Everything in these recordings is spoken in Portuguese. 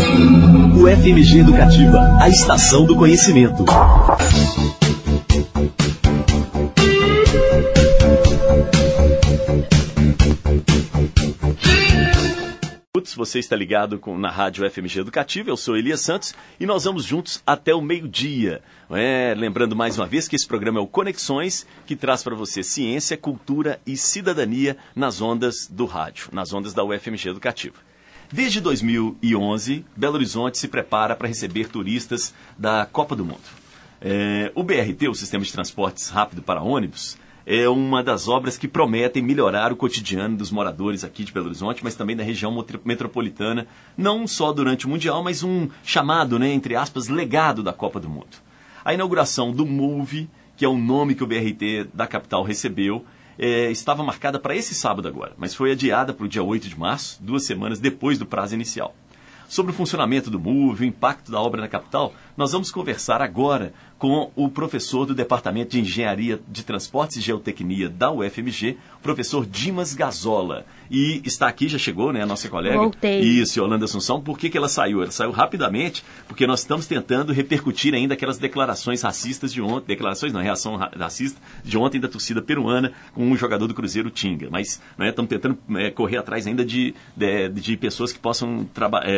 UFMG Educativa, a estação do conhecimento. Você está ligado na rádio UFMG Educativa, eu sou Elias Santos e nós vamos juntos até o meio-dia. Lembrando mais uma vez que esse programa é o Conexões, que traz para você ciência, cultura e cidadania nas ondas do rádio, nas ondas da UFMG Educativa. Desde 2011, Belo Horizonte se prepara para receber turistas da Copa do Mundo. O BRT, o Sistema de Transportes Rápido para Ônibus, é uma das obras que prometem melhorar o cotidiano dos moradores aqui de Belo Horizonte, mas também da região metropolitana, não só durante o Mundial, mas um chamado, entre aspas, legado da Copa do Mundo. A inauguração do MOVE, que é o nome que o BRT da capital recebeu, estava marcada para esse sábado agora, mas foi adiada para o dia 8 de março, 2 semanas depois do prazo inicial. Sobre o funcionamento do MOVE, o impacto da obra na capital, nós vamos conversar agora com o professor do Departamento de Engenharia de Transportes e Geotecnia da UFMG, o professor Dimas Gazola. E está aqui, já chegou, a nossa colega. Voltei. Isso, Yolanda Assunção. Por que ela saiu? Ela saiu rapidamente, porque nós estamos tentando repercutir ainda aquelas declarações racistas de ontem, reação racista de ontem da torcida peruana com o jogador do Cruzeiro, Tinga. Mas estamos tentando correr atrás ainda de pessoas que possam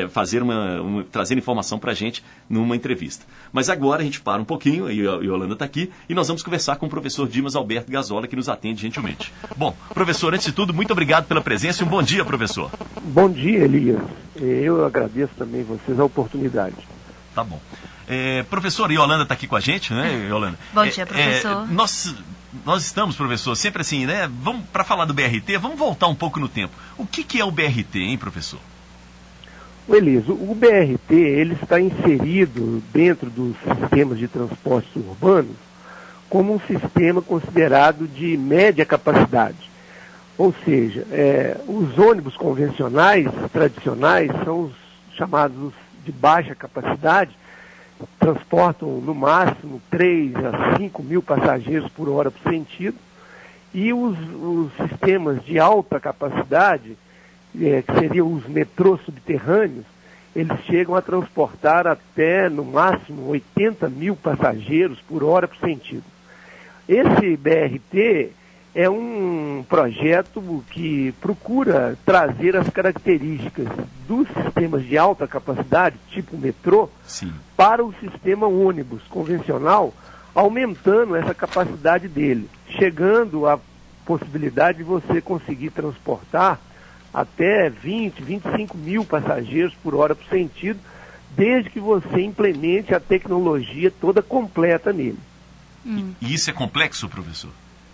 trazer informação para a gente numa entrevista. Mas agora a gente para um pouquinho, e a Yolanda está aqui, e nós vamos conversar com o professor Dimas Alberto Gazola, que nos atende gentilmente. Bom, professor, antes de tudo, muito obrigado pela presença e um bom dia, professor. Bom dia, Elias. Eu agradeço também vocês a oportunidade. Tá bom. Professor, Yolanda está aqui com a gente, né, Yolanda? Bom dia, professor. Nós estamos, professor, sempre assim, vamos, para falar do BRT, vamos voltar um pouco no tempo. O que é o BRT, hein, professor? Elias, o BRT ele está inserido dentro dos sistemas de transportes urbanos como um sistema considerado de média capacidade. Ou seja, os ônibus convencionais, tradicionais, são os chamados de baixa capacidade, transportam no máximo 3 a 5 mil passageiros por hora por sentido, e os sistemas de alta capacidade, que seriam os metrôs subterrâneos, eles chegam a transportar até, no máximo, 80 mil passageiros por hora por sentido. Esse BRT é um projeto que procura trazer as características dos sistemas de alta capacidade, tipo metrô, sim, para o sistema ônibus convencional, aumentando essa capacidade dele, chegando à possibilidade de você conseguir transportar até 20, 25 mil passageiros por hora por sentido, desde que você implemente a tecnologia toda completa nele. E isso é complexo, professor?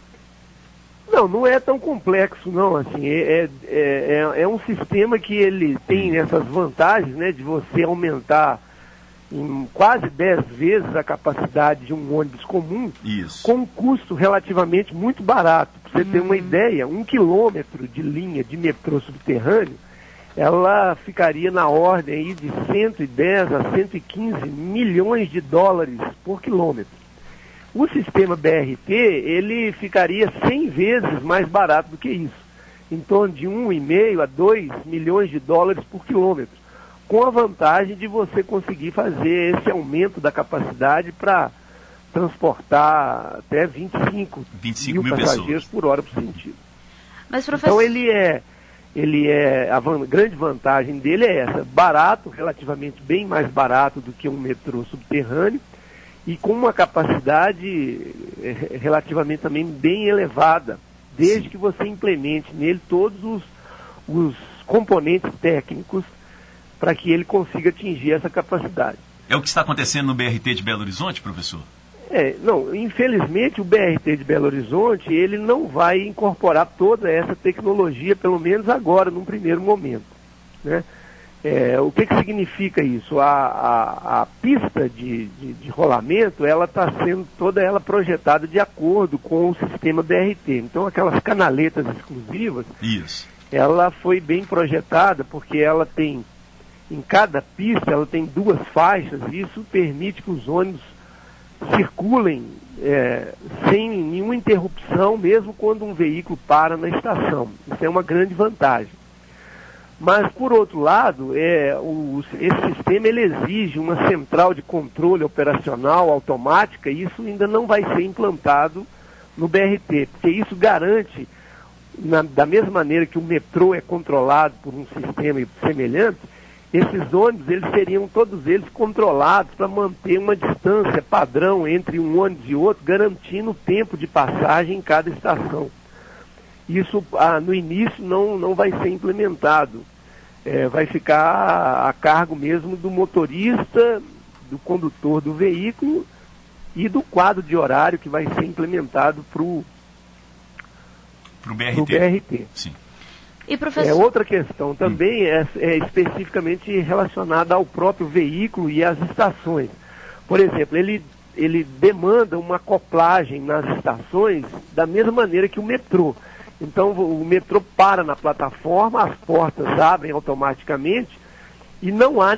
Não é tão complexo, não. Assim, é um sistema que ele tem essas vantagens, de você aumentar em quase 10 vezes a capacidade de um ônibus comum, isso, com um custo relativamente muito barato. Para você ter uma ideia, 1 quilômetro de linha de metrô subterrâneo, ela ficaria na ordem aí de 110 a 115 milhões de dólares por quilômetro. O sistema BRT, ele ficaria 100 vezes mais barato do que isso, em torno de 1,5 a 2 milhões de dólares por quilômetro, com a vantagem de você conseguir fazer esse aumento da capacidade para transportar até 25 mil passageiros por hora por sentido. Mas, professor... Então a grande vantagem dele é essa, barato, relativamente bem mais barato do que um metrô subterrâneo, e com uma capacidade relativamente também bem elevada, desde que você implemente nele todos os componentes técnicos para que ele consiga atingir essa capacidade. É o que está acontecendo no BRT de Belo Horizonte, professor? Infelizmente o BRT de Belo Horizonte, ele não vai incorporar toda essa tecnologia, pelo menos agora, num primeiro momento, o que significa isso? A pista de rolamento, ela está sendo toda ela projetada de acordo com o sistema BRT. Então, aquelas canaletas exclusivas, isso, ela foi bem projetada, porque ela tem, em cada pista, ela tem 2 faixas, e isso permite que os ônibus circulem sem nenhuma interrupção, mesmo quando um veículo para na estação. Isso é uma grande vantagem. Mas, por outro lado, esse sistema ele exige uma central de controle operacional automática, e isso ainda não vai ser implantado no BRT, porque isso garante, da mesma maneira que o metrô é controlado por um sistema semelhante, esses ônibus eles seriam todos eles controlados para manter uma distância padrão entre um ônibus e outro, garantindo o tempo de passagem em cada estação. Isso no início não vai ser implementado. Vai ficar a cargo mesmo do motorista, do condutor do veículo e do quadro de horário que vai ser implementado para o BRT. Sim. E, professor... Outra questão também é especificamente relacionada ao próprio veículo e às estações. Por exemplo, ele demanda uma acoplagem nas estações da mesma maneira que o metrô. Então o metrô para na plataforma, as portas abrem automaticamente e não há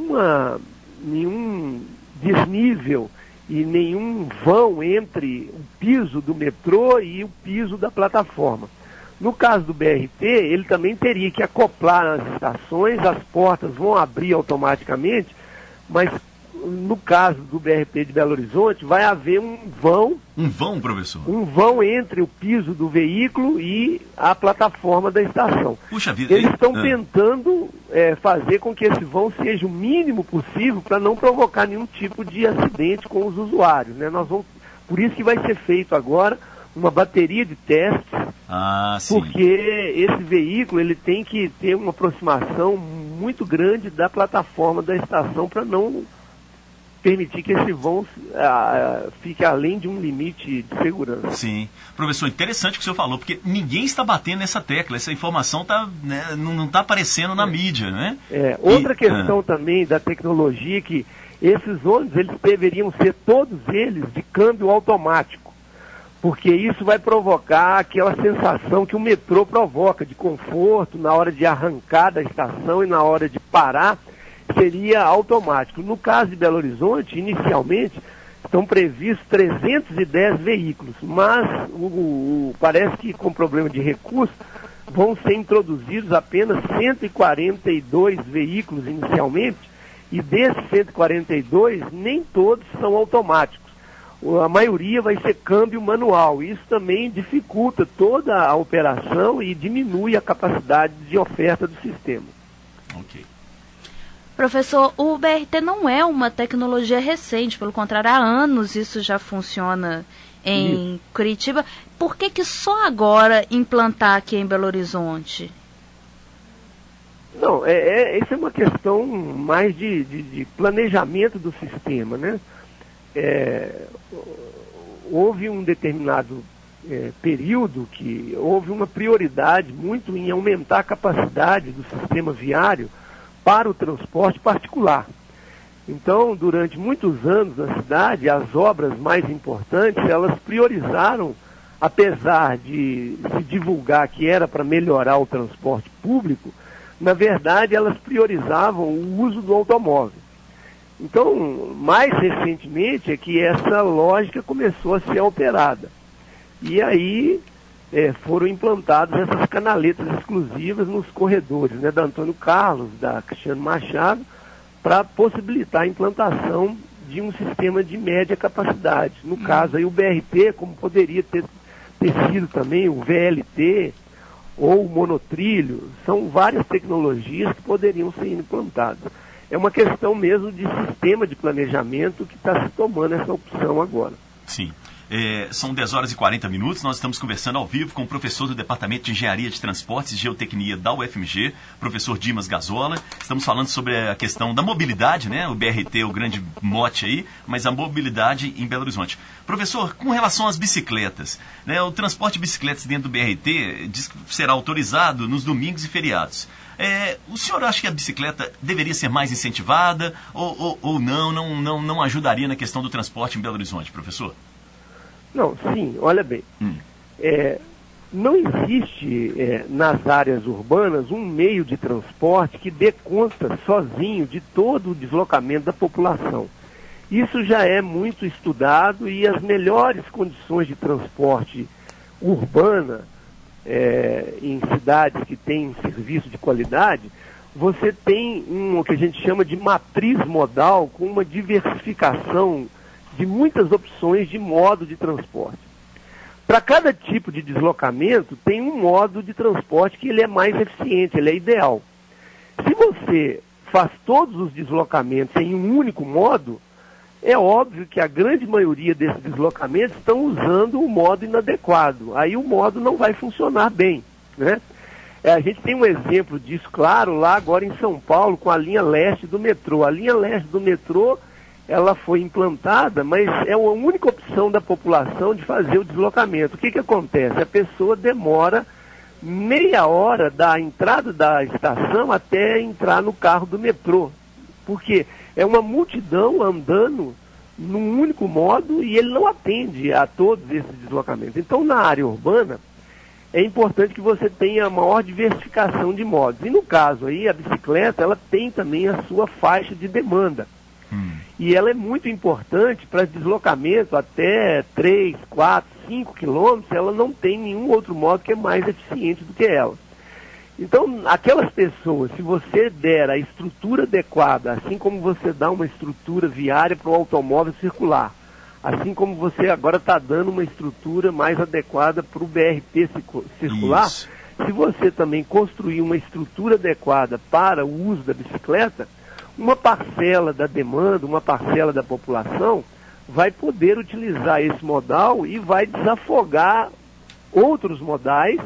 nenhum desnível e nenhum vão entre o piso do metrô e o piso da plataforma. No caso do BRT, ele também teria que acoplar nas estações, as portas vão abrir automaticamente, mas no caso do BRT de Belo Horizonte, vai haver um vão... Um vão, professor? Um vão entre o piso do veículo e a plataforma da estação. Puxa vida... Eles estão tentando fazer com que esse vão seja o mínimo possível para não provocar nenhum tipo de acidente com os usuários, né? Por isso que vai ser feito agora uma bateria de testes, porque esse veículo ele tem que ter uma aproximação muito grande da plataforma da estação para não permitir que esse vão fique além de um limite de segurança. Sim. Professor, interessante o que o senhor falou, porque ninguém está batendo nessa tecla, essa informação não está aparecendo na mídia, né? Outra questão também da tecnologia, que esses ônibus eles deveriam ser todos eles de câmbio automático, porque isso vai provocar aquela sensação que o metrô provoca, de conforto na hora de arrancar da estação e na hora de parar, seria automático. No caso de Belo Horizonte, inicialmente, estão previstos 310 veículos, mas parece que com problema de recurso vão ser introduzidos apenas 142 veículos inicialmente, e desses 142, nem todos são automáticos. A maioria vai ser câmbio manual. Isso também dificulta toda a operação e diminui a capacidade de oferta do sistema. Ok. Professor, o BRT não é uma tecnologia recente, pelo contrário, há anos isso já funciona em Curitiba. Por que só agora implantar aqui em Belo Horizonte? Não, essa é uma questão mais de planejamento do sistema, né? Houve um determinado período que houve uma prioridade muito em aumentar a capacidade do sistema viário para o transporte particular. Então, durante muitos anos na cidade, as obras mais importantes, elas priorizaram, apesar de se divulgar que era para melhorar o transporte público, na verdade elas priorizavam o uso do automóvel. Então, mais recentemente é que essa lógica começou a ser alterada. E aí foram implantadas essas canaletas exclusivas nos corredores, né, da Antônio Carlos, da Cristiano Machado, para possibilitar a implantação de um sistema de média capacidade. No caso, aí o BRT, como poderia ter sido também o VLT ou o monotrilho, são várias tecnologias que poderiam ser implantadas. É uma questão mesmo de sistema de planejamento que está se tomando essa opção agora. Sim. São 10 horas e 40 minutos, nós estamos conversando ao vivo com o professor do Departamento de Engenharia de Transportes e Geotecnia da UFMG, professor Dimas Gazola. Estamos falando sobre a questão da mobilidade, né? O BRT é o grande mote aí, mas a mobilidade em Belo Horizonte. Professor, com relação às bicicletas, né? O transporte de bicicletas dentro do BRT diz que será autorizado nos domingos e feriados. O senhor acha que a bicicleta deveria ser mais incentivada ou não ajudaria na questão do transporte em Belo Horizonte, professor? Não, sim, olha bem. Não existe nas áreas urbanas um meio de transporte que dê conta sozinho de todo o deslocamento da população. Isso já é muito estudado e as melhores condições de transporte urbana em cidades que têm um serviço de qualidade, você tem o que a gente chama de matriz modal, com uma diversificação de muitas opções de modo de transporte. Para cada tipo de deslocamento, tem um modo de transporte que ele é mais eficiente, ele é ideal. Se você faz todos os deslocamentos em um único modo, é óbvio que a grande maioria desses deslocamentos estão usando o modo inadequado. Aí o modo não vai funcionar bem, né? A gente tem um exemplo disso, claro, lá agora em São Paulo, com a linha leste do metrô. A linha leste do metrô, ela foi implantada, mas é a única opção da população de fazer o deslocamento. O que acontece? A pessoa demora meia hora da entrada da estação até entrar no carro do metrô. Porque é uma multidão andando num único modo e ele não atende a todos esses deslocamentos. Então, na área urbana, é importante que você tenha maior diversificação de modos. E no caso aí, a bicicleta, ela tem também a sua faixa de demanda. E ela é muito importante para deslocamento até 3, 4, 5 quilômetros, ela não tem nenhum outro modo que é mais eficiente do que ela. Então, aquelas pessoas, se você der a estrutura adequada, assim como você dá uma estrutura viária para o automóvel circular, assim como você agora está dando uma estrutura mais adequada para o BRT circular, Isso. se você também construir uma estrutura adequada para o uso da bicicleta, uma parcela da demanda, uma parcela da população vai poder utilizar esse modal e vai desafogar outros modais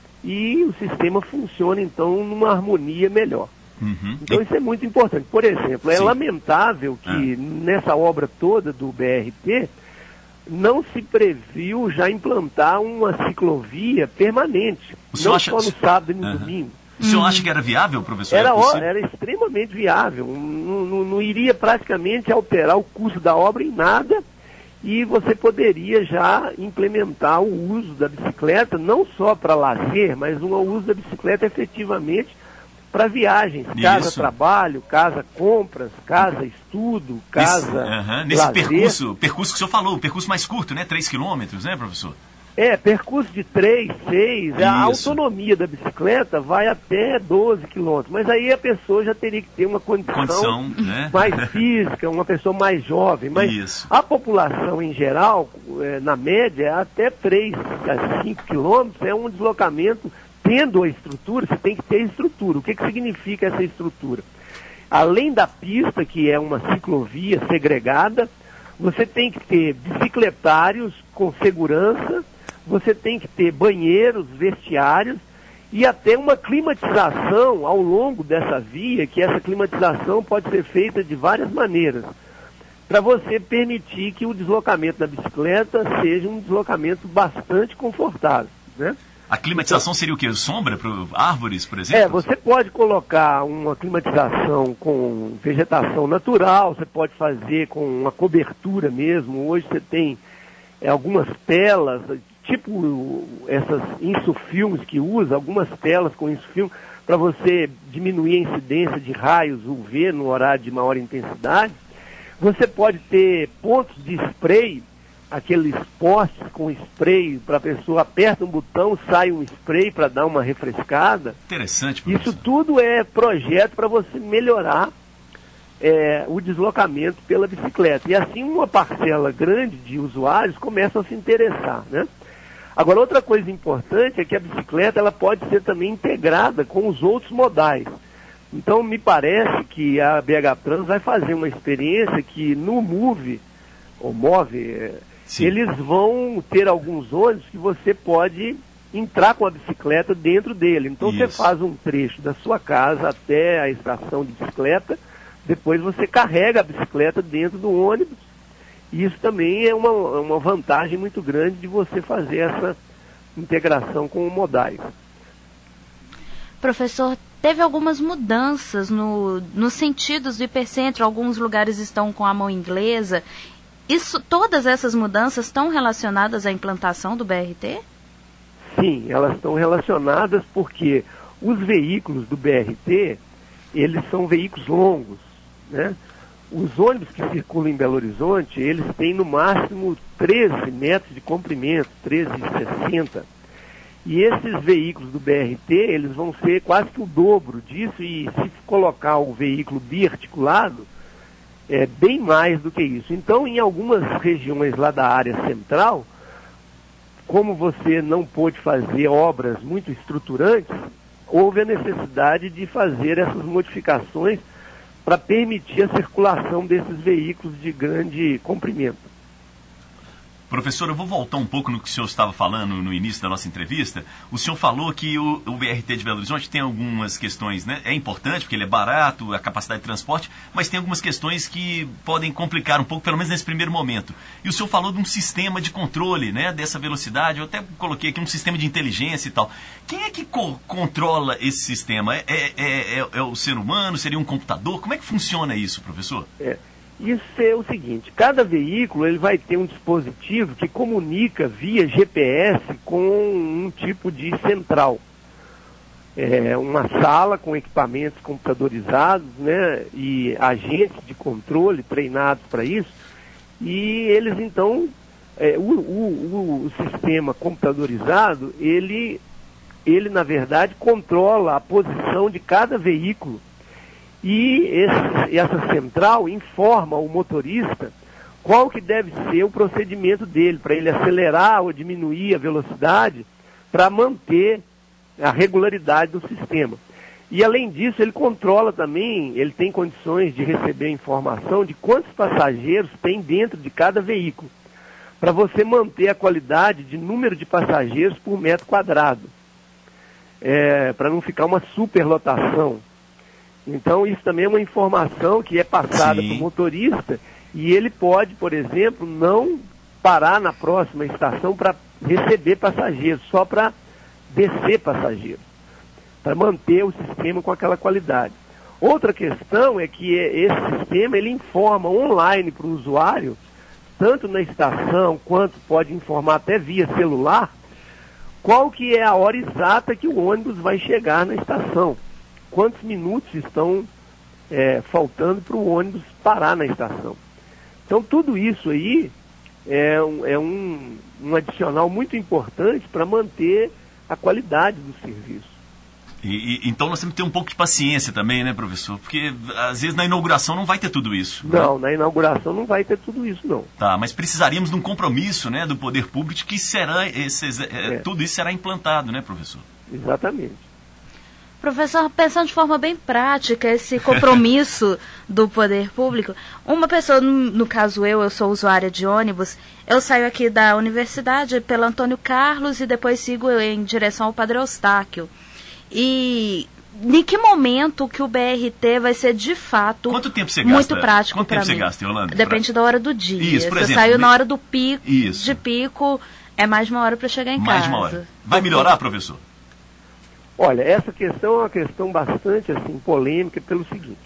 e o sistema funciona, então, numa harmonia melhor. Então, isso é muito importante. Por exemplo, é lamentável que nessa obra toda do BRT não se previu já implantar uma ciclovia permanente, não só no sábado e no domingo. O senhor acha que era viável, professor? Era extremamente viável, não iria praticamente alterar o custo da obra em nada, e você poderia já implementar o uso da bicicleta, não só para lazer, mas o uso da bicicleta efetivamente para viagens, casa-trabalho, casa-compras, casa-estudo, nesse lazer. percurso que o senhor falou, o percurso mais curto, né? 3 quilômetros, né, professor? Percurso de 3, 6, a autonomia da bicicleta vai até 12 quilômetros, mas aí a pessoa já teria que ter uma condição né? mais física, uma pessoa mais jovem, mas a população em geral, na média, até 3 a 5 quilômetros é um deslocamento, tendo a estrutura, você tem que ter estrutura. O que significa essa estrutura? Além da pista, que é uma ciclovia segregada, você tem que ter bicicletários com segurança, você tem que ter banheiros, vestiários e até uma climatização ao longo dessa via, que essa climatização pode ser feita de várias maneiras, para você permitir que o deslocamento da bicicleta seja um deslocamento bastante confortável, né? A climatização seria o quê? Sombra para árvores, por exemplo? Você pode colocar uma climatização com vegetação natural, você pode fazer com uma cobertura mesmo. Hoje você tem algumas telas, tipo essas insufilmes que usa, algumas telas com insufilme, para você diminuir a incidência de raios UV no horário de maior intensidade. Você pode ter pontos de spray, aqueles postes com spray, para a pessoa aperta um botão, sai um spray para dar uma refrescada. Interessante, professor. Isso tudo é projeto para você melhorar o deslocamento pela bicicleta. E assim uma parcela grande de usuários começam a se interessar, né? Agora, outra coisa importante é que a bicicleta ela pode ser também integrada com os outros modais. Então, me parece que a BH Trans vai fazer uma experiência que no Move, eles vão ter alguns ônibus que você pode entrar com a bicicleta dentro dele. Então você faz um trecho da sua casa até a estação de bicicleta, depois você carrega a bicicleta dentro do ônibus. E isso também é uma vantagem muito grande de você fazer essa integração com o modais. Professor, teve algumas mudanças nos sentidos do hipercentro, alguns lugares estão com a mão inglesa. Todas essas mudanças estão relacionadas à implantação do BRT? Sim, elas estão relacionadas porque os veículos do BRT, eles são veículos longos, né? Os ônibus que circulam em Belo Horizonte, eles têm no máximo 13 metros de comprimento, 13,60. E esses veículos do BRT, eles vão ser quase que o dobro disso, e se colocar o veículo biarticulado, é bem mais do que isso. Então, em algumas regiões lá da área central, como você não pôde fazer obras muito estruturantes, houve a necessidade de fazer essas modificações para permitir a circulação desses veículos de grande comprimento. Professor, eu vou voltar um pouco no que o senhor estava falando no início da nossa entrevista. O senhor falou que o BRT de Belo Horizonte tem algumas questões, né? É importante porque ele é barato, a capacidade de transporte, mas tem algumas questões que podem complicar um pouco, pelo menos nesse primeiro momento. E o senhor falou de um sistema de controle, né, dessa velocidade. Eu até coloquei aqui um sistema de inteligência e tal. Quem é que controla esse sistema? É o ser humano? Seria um computador? Como é que funciona isso, professor? Isso é o seguinte, cada veículo ele vai ter um dispositivo que comunica via GPS com um tipo de central. Uma sala com equipamentos computadorizados, né, e agentes de controle treinados para isso. E eles então, o sistema computadorizado, ele na verdade controla a posição de cada veículo. E essa central informa o motorista qual que deve ser o procedimento dele, para ele acelerar ou diminuir a velocidade, para manter a regularidade do sistema. E além disso, ele controla também, ele tem condições de receber informação de quantos passageiros tem dentro de cada veículo, para você manter a qualidade de número de passageiros por metro quadrado, para não ficar uma superlotação. Então, isso também é uma informação que é passada para o motorista, e ele pode, por exemplo, não parar na próxima estação para receber passageiros, só para descer passageiros, para manter o sistema com aquela qualidade. Outra questão é que esse sistema ele informa online para o usuário, tanto na estação quanto pode informar até via celular, qual que é a hora exata que o ônibus vai chegar na estação. Quantos minutos estão faltando para o ônibus parar na estação. Então, tudo isso aí é um adicional muito importante para manter a qualidade do serviço. Então, nós temos que ter um pouco de paciência também, né, professor? Porque, às vezes, na inauguração não vai ter tudo isso. Não, né? Na inauguração não vai ter tudo isso, não. Tá, mas precisaríamos de um compromisso, né, do poder público que tudo isso será implantado, né, professor? Exatamente. Professor, pensando de forma bem prática, esse compromisso do poder público, uma pessoa, no caso eu sou usuária de ônibus, eu saio aqui da universidade pela Antônio Carlos e depois sigo em direção ao Padre Eustáquio. E em que momento que o BRT vai ser de fato muito prático para mim? Quanto tempo você gasta, Yolanda? Depende da hora do dia. Isso, por exemplo, eu saio na hora do pico, de pico, é mais de uma hora para chegar em casa. Mais de uma hora. Vai melhorar, professor? Olha, essa questão é uma questão bastante assim, polêmica pelo seguinte.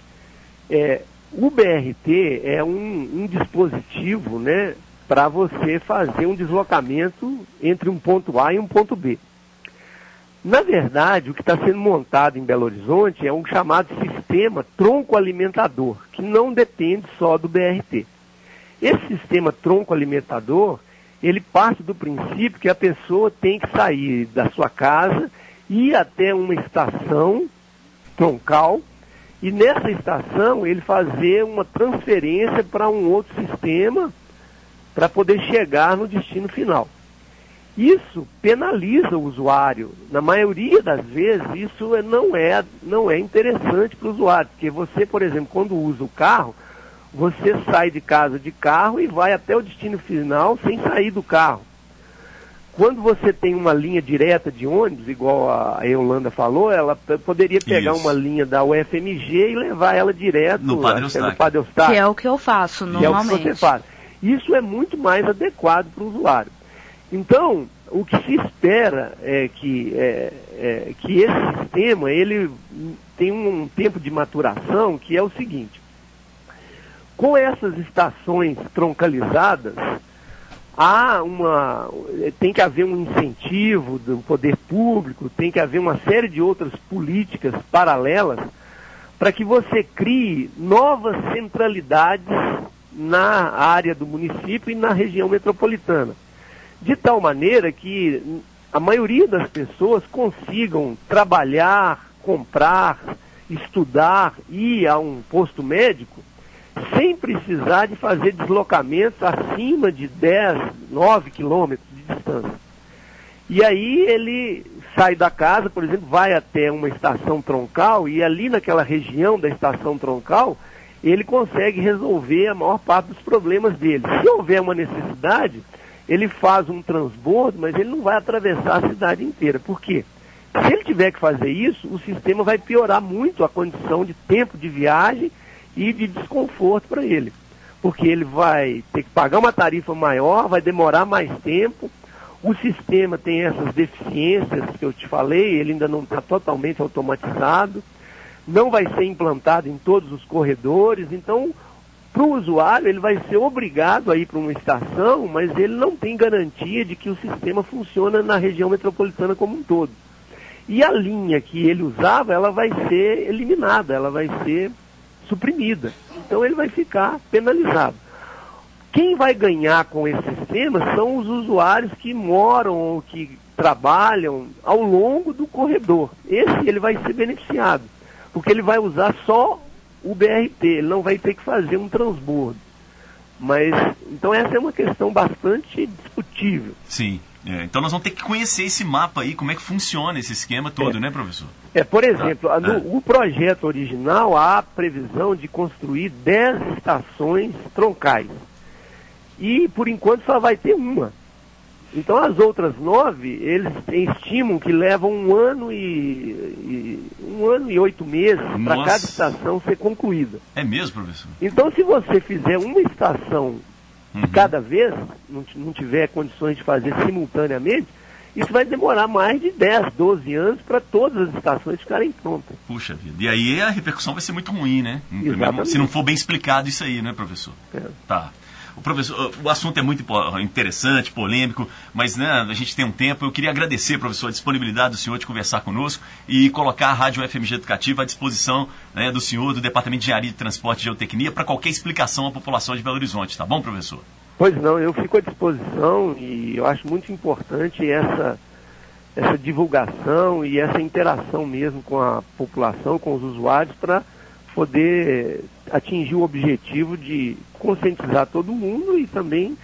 O BRT é um dispositivo, né, para você fazer um deslocamento entre um ponto A e um ponto B. Na verdade, o que está sendo montado em Belo Horizonte é um chamado sistema tronco alimentador, que não depende só do BRT. Esse sistema tronco alimentador, ele parte do princípio que a pessoa tem que sair da sua casa, ir até uma estação troncal, e nessa estação ele fazer uma transferência para um outro sistema para poder chegar no destino final. Isso penaliza o usuário. Na maioria das vezes, isso não é interessante para o usuário, porque você, por exemplo, quando usa o carro, você sai de casa de carro e vai até o destino final sem sair do carro. Quando você tem uma linha direta de ônibus, igual a Yolanda falou, ela poderia pegar uma linha da UFMG e levar ela direto no Padre Eustáquio. Que é o que eu faço normalmente. Que é o que você faz. Isso é muito mais adequado para o usuário. Então, o que se espera é que esse sistema ele tem um tempo de maturação que é o seguinte. Com essas estações troncalizadas, tem que haver um incentivo do poder público, tem que haver uma série de outras políticas paralelas para que você crie novas centralidades na área do município e na região metropolitana. De tal maneira que a maioria das pessoas consigam trabalhar, comprar, estudar, ir a um posto médico, sem precisar de fazer deslocamentos acima de 10, 9 quilômetros de distância. E aí ele sai da casa, por exemplo, vai até uma estação troncal, e ali naquela região da estação troncal, ele consegue resolver a maior parte dos problemas dele. Se houver uma necessidade, ele faz um transbordo, mas ele não vai atravessar a cidade inteira. Por quê? Se ele tiver que fazer isso, o sistema vai piorar muito a condição de tempo de viagem e de desconforto para ele. Porque ele vai ter que pagar uma tarifa maior, vai demorar mais tempo. O sistema tem essas deficiências que eu te falei, ele ainda não está totalmente automatizado, não vai ser implantado em todos os corredores, então, para o usuário, ele vai ser obrigado a ir para uma estação, mas ele não tem garantia de que o sistema funciona na região metropolitana como um todo. E a linha que ele usava, ela vai ser eliminada, ela vai ser suprimida. Então ele vai ficar penalizado. Quem vai ganhar com esse sistema são os usuários que moram ou que trabalham ao longo do corredor. Esse ele vai ser beneficiado, porque ele vai usar só o BRT, ele não vai ter que fazer um transbordo. Mas, então essa é uma questão bastante discutível. Sim. Então nós vamos ter que conhecer esse mapa aí, como é que funciona esse esquema todo, né, professor? Por exemplo, no projeto original há a previsão de construir 10 estações troncais. E, por enquanto, só vai ter uma. Então, as outras 9, eles estimam que levam 1 ano e 8 meses para cada estação ser concluída. É mesmo, professor? Então, se você fizer uma estação de cada vez, não tiver condições de fazer simultaneamente, isso vai demorar mais de 10, 12 anos para todas as estações ficarem prontas. Puxa vida. E aí a repercussão vai ser muito ruim, né? Se não for bem explicado isso aí, né, professor? Tá. Professor, o assunto é muito interessante, polêmico, mas né, a gente tem um tempo. Eu queria agradecer, professor, a disponibilidade do senhor de conversar conosco e colocar a Rádio FMG Educativa à disposição, né, do senhor, do Departamento de Engenharia de Transporte e Geotecnia, para qualquer explicação à população de Belo Horizonte. Tá bom, professor? Pois não, eu fico à disposição e eu acho muito importante essa divulgação e essa interação mesmo com a população, com os usuários, para poder atingir o objetivo de conscientizar todo mundo e também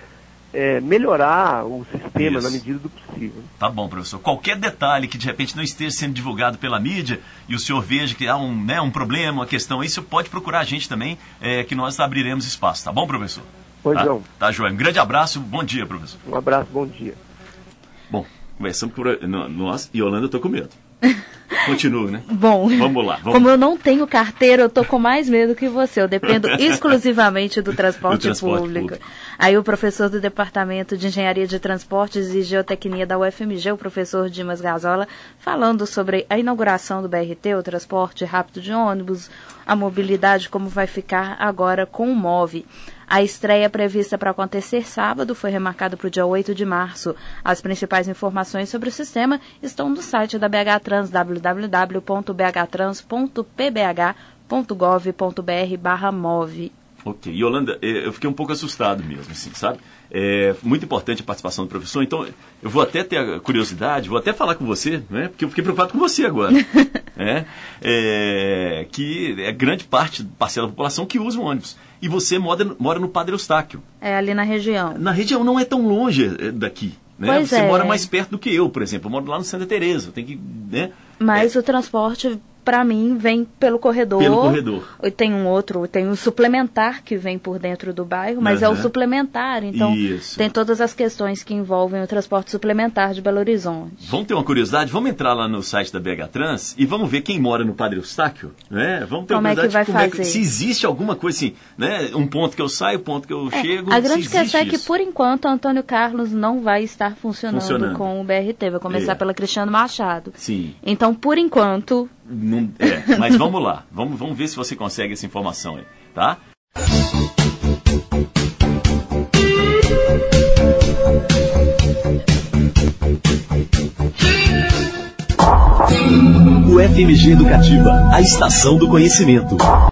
melhorar o sistema na medida do possível. Tá bom, professor. Qualquer detalhe que de repente não esteja sendo divulgado pela mídia e o senhor veja que há um problema, uma questão, isso pode procurar a gente também, que nós abriremos espaço. Tá bom, professor? Pois não. Tá, joia. Um grande abraço. Bom dia, professor. Um abraço, bom dia. Bom, conversamos por nós e Yolanda, eu tô com medo. Continua, né? Bom, vamos lá. Como eu não tenho carteira, eu tô com mais medo que você. Eu dependo exclusivamente do transporte público. Aí o professor do Departamento de Engenharia de Transportes e Geotecnia da UFMG, o professor Dimas Gazola, falando sobre a inauguração do BRT, o transporte rápido de ônibus, a mobilidade, como vai ficar agora com o MOVE. A estreia prevista para acontecer sábado foi remarcada para o dia 8 de março. As principais informações sobre o sistema estão no site da BH Trans, www.bhtrans.pbh.gov.br/move. Ok. Yolanda, eu fiquei um pouco assustado mesmo, assim, sabe? É muito importante a participação do professor, então eu vou até ter a curiosidade, vou até falar com você, né? Porque eu fiquei preocupado com você agora. Que é grande parcela da população que usa o ônibus. E você mora no Padre Eustáquio. É, ali na região. Na região não é tão longe daqui. Né? Você mora mais perto do que eu, por exemplo. Eu moro lá no Santa Teresa. Tem que, né? Mas o transporte, para mim, vem pelo corredor. Tem um suplementar que vem por dentro do bairro, mas é o suplementar. Então, tem todas as questões que envolvem o transporte suplementar de Belo Horizonte. Vamos ter uma curiosidade? Vamos entrar lá no site da BH Trans e vamos ver quem mora no Padre Eustáquio, né? Vamos ter como é que vai fazer? Se existe alguma coisa assim, né? Um ponto que eu saio, ponto que eu chego. A grande questão é que, por enquanto, Antônio Carlos não vai estar funcionando com o BRT. Vai começar pela Cristiano Machado. Sim. Então, por enquanto... mas vamos lá. Vamos ver se você consegue essa informação aí, tá? O FMG Educativa, a estação do conhecimento.